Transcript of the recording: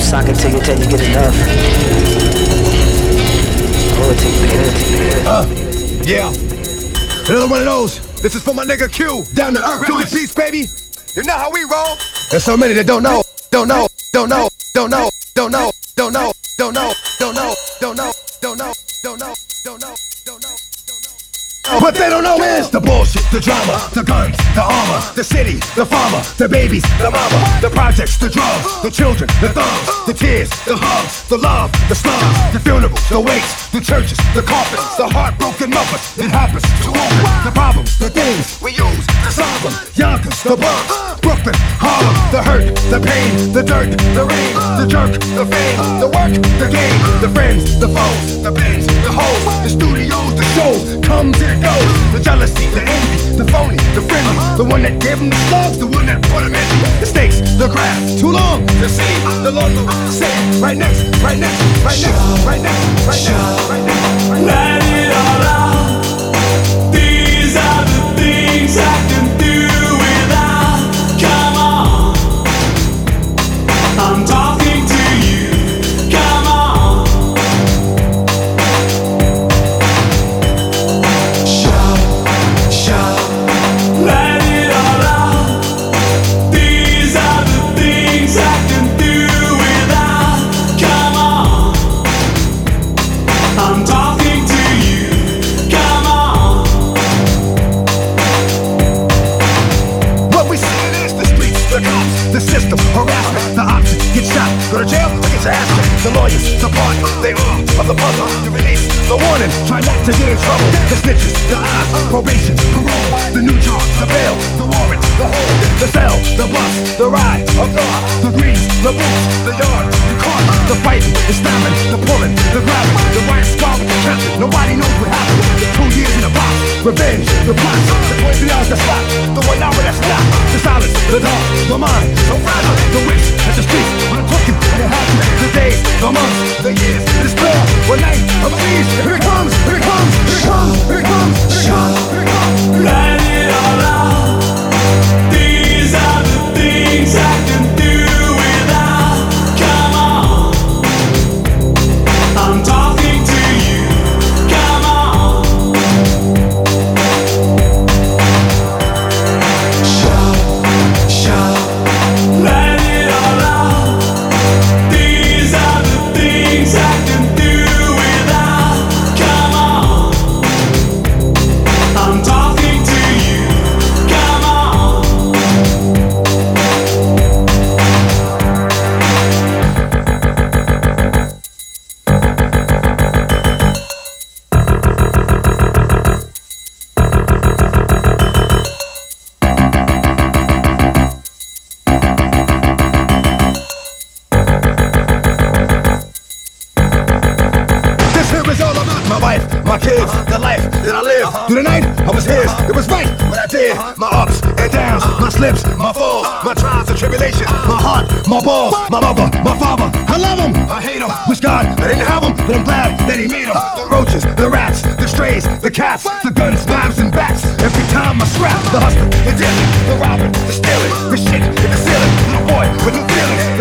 socket till you get enough. Oh, it take yeah. Another one of those. This is for my nigga Q. Down to earth, to the beats, baby. You know how we roll. There's so many that don't know. What they don't know is the bullshit, the drama, the guns, the armor, the city, the farmer, the babies, the mama, the projects, the drugs, the children, the thugs, the tears, the hugs, the love, the slums, the funerals, the wakes, the churches, the coffins, the heartbroken mothers. It happens too often. The problems, the things we use to solve them. Yonkers, the Bronx, Brooklyn, Harlem, the hurt, the pain, the dirt, the rain, the jerk, the fame, the work, the game, the friends, the foes, the bands, the hoes, the studios, the shows, comes and goes. The jealousy, the envy, the phony, the friendly, the one that gave them the slugs, the one that put them in. The stakes, the grass, too long to see. The Lord will say, right next, right next, right next, right next, right next, right next, right next. Let it all out. These are the things I can do without. Come on, I'm talking to you. Come on, shout, let it all out. These are the things I can do without. Come on, I'm talking to you. Come on. What we see is the streets, the cops, the system, harassment, the options. Get shot, go to jail, or get your ass kicked. The lawyers, the party, they all of the puzzle. The release, the warning, try not to get in trouble. The snitches, the odds, probation, parole, the new charge, the bail, the warrant, the hold, the cell, the bus, the ride, of God, the grease, the boots, the yard, the caught, the fighting, the stabbing, the pulling, the grabbing, the riot squad with the captain. Nobody knows what happened. The 2 years in a box, revenge, the plots, the 23 hours that stop, the 1 hour that's not, the silence, the dark, the mind, so fragile, the wish that the streets when I'm talking, and it happens. The days, the months, the years, the despair, one night of unease. Here it comes, here it comes, here it comes, here it comes, here it comes, here it comes. Let it all out. These are the things I can do without. Come on, I'm talking to you. Come on, shout, let it all out. These are the things I can do without. Come on, I'm talking to you. Come on. This here is all about my wife, my kids, the life that I live. Through the night, I was his. It was right what I did. My ups and downs, my slips, my falls, my trials and tribulations, my heart, my balls, my mother, my father. I love him, I hate him. Wish God I didn't have him, but I'm glad that he made him. The roaches, the rats, the strays, the cats, the guns, knives, and bats. Every time I scrap, the hustling, the dealing, the robbing, the stealing, the shit in the ceiling. Little boy with no feelings.